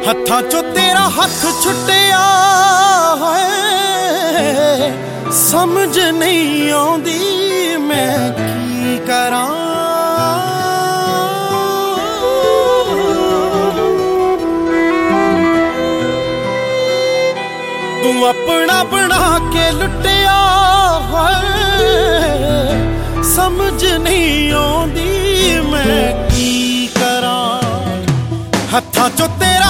ਹੱਥਾਂ ਚੋਂ ਤੇਰਾ ਹੱਥ ਛੁੱਟਿਆ ਹੋਏ, ਸਮਝ ਨਹੀਂ ਆਉਂਦੀ ਮੈਂ ਕੀ ਕਰਾਂ। ਤੂੰ ਆਪਣਾ ਬਣਾ ਕੇ ਲੁੱਟਿਆ ਹੋਏ, ਸਮਝ ਨਹੀਂ ਆਉਂਦੀ ਮੈਂ ਕੀ ਕਰਾਂ। ਹੱਥਾਂ ਚੋਂ ਤੇਰਾ